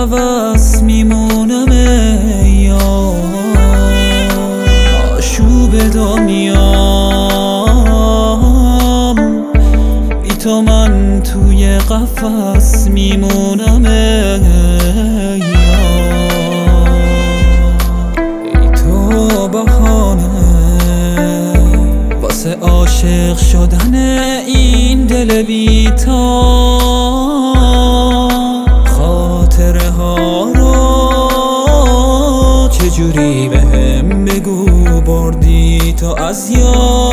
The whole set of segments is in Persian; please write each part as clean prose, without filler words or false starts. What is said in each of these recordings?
هوس میمونم یا آشوب دنیام، بی تو من توی قفس میمونم یا ای تو بهانه واسه عاشق شدن این دل بی‌تاب. خاطره ها رو چجوری بهم بگو بردی تو از یاد.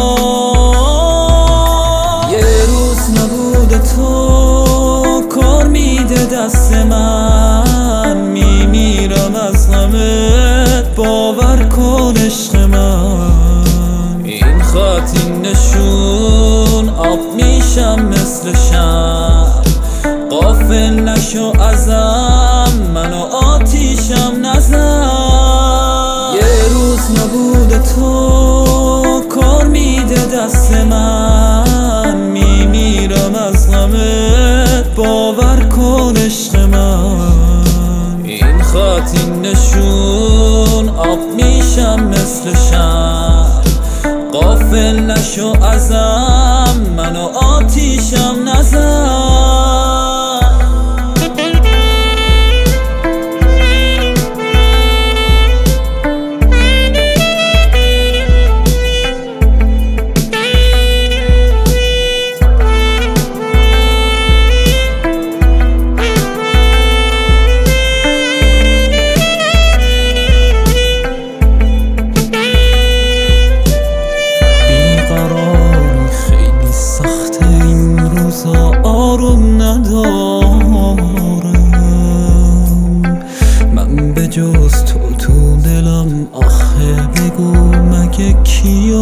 یه روز نبود تو کار میده دست من، میمیرم از غمت باور کن عشق من. این خط این نشون آب میشم مثل شمع، غافل نشو ازم منو آتیشم نزن. یه روز نبود تو کار میده دست من، میمیرم از غمت باور کن عشق من. این خط این نشون آب میشم مثل شمع، غافل نشو ازم منو آتیشم نزن. آروم ندارم من به جز تو دلم، آخه بگو مگه کیو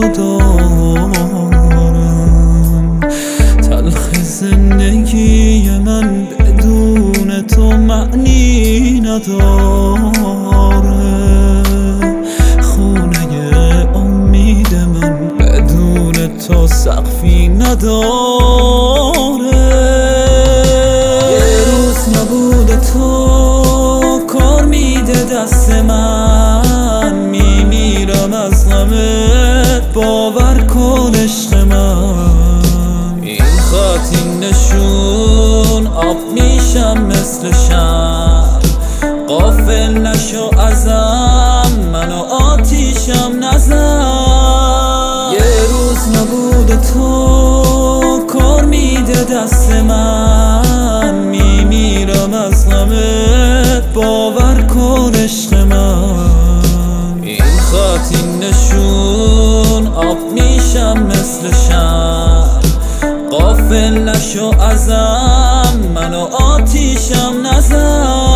دارم. تلخ زندگی من بدون تو معنی نداره، خونه امید من بدون تو سقفی نداره. نبود تو کار میده دست من، میمیرم از غمت باور کن عشق من. این خط این نشون آب میشم مثل شمع، غافل نشو ازم منو آتیشم نزن. یه روز نبود تو کار میده دست من، میمیرم از غمت باور کن عشق من. این خط این نشون آب میشم مثل شمع، غافل نشو ازم منو آتیشم نزن.